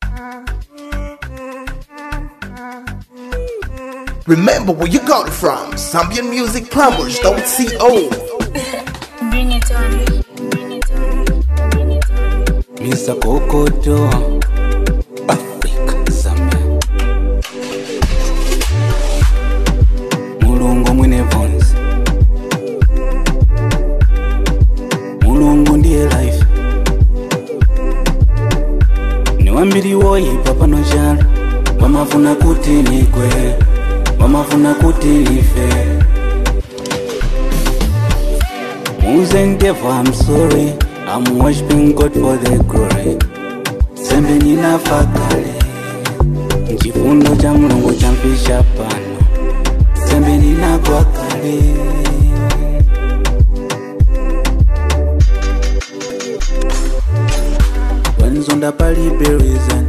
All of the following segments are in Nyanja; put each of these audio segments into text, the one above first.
Remember where you got it from. ZambianMusicPlumbers.co. Bring it on. Bring it on. Bring it on. Mr. Kokoto, Africa, Zambia. Mulungu mwine vonzi. Mulungu ndiye life. Niwambiri woyi papa no jara. Wamafuna kuti nikwe. Wamafuna kuti nife. I'm sorry, I'm worshiping God for the glory. Sembe nina fakale, nchifundo cha Mulungu champisha pano. Sembe nina kwa kale. Wenzonda pali berizan,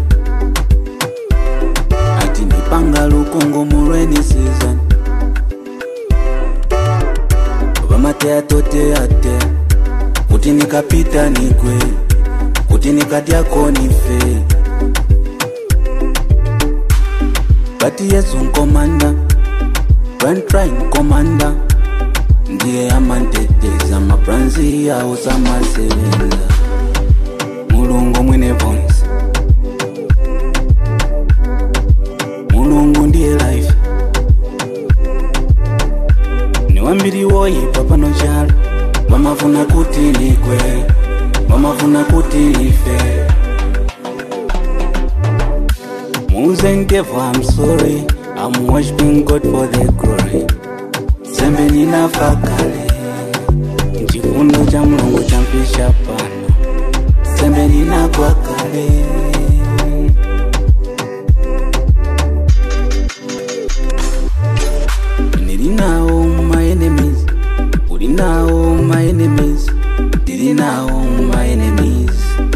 ati nipanga lukongo murweni season. Mate atote ate, kuti nikapita nikwe, kuti nikadiako nife. But yes unkomanda, when trying commander, ndiye amanteteza mapranzi ya usama sebenza. Mulungu mwine vonzi, Mulungu ndiye life. Niwambiri woyi papa no jara. Wamafuna kuti nikwe, wamafuna kuti nife. I'm sorry, I'm worshiping God for the glory. Sembe nina fakale, nchifundo cha Mulungu champisha pano. Sembe nina kwa kale. Nilinawo my enemies, ulinawo my enemies, nilinawo my enemies.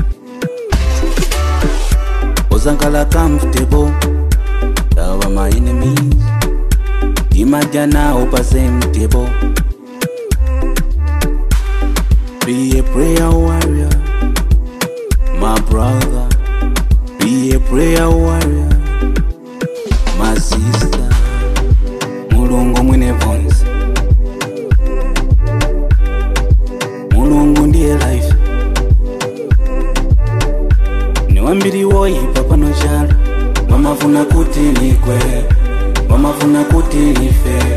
Ozankala comfortable, love my enemies. Imagine up the same table. Be a prayer warrior, my brother. Be a prayer warrior, my sister. Mulungu mwine vonzi, Mulungu ndiye life. Niwambiri woyi papa no jara. Wamafuna kuti nikwe, wamafuna kuti nife.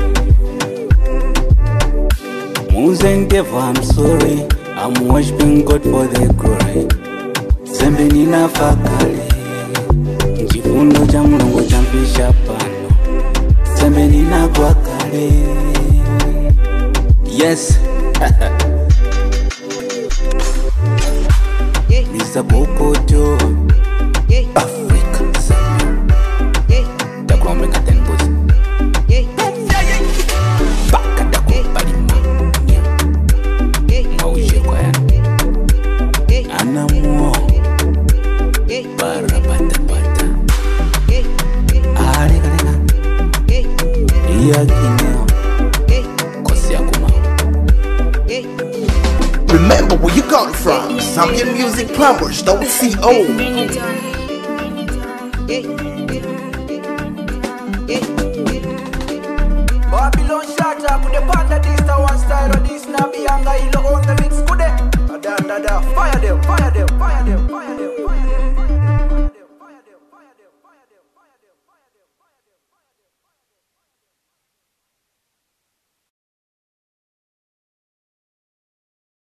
I'm sorry, I'm worshiping God for the glory. Sembe nina fakale, nchifundo cha Mulungu champisha pano. Sembe nina kwa kale. Yes. Mr. Kokoto, Africa, Zambia. Takwa mwenga tenbozi. Baka dako palima. Mauje kwa ya. Anamuo. Barabata bata. Arega lega. Iya kineo. Kosi ya kumao. Remember where you got it from. ZambianMusicPlumbers.co. Bring it on. Bring it on. Babylon shut up with the panda this the one style of this nabi anga ilo on the mix kude. Da da da.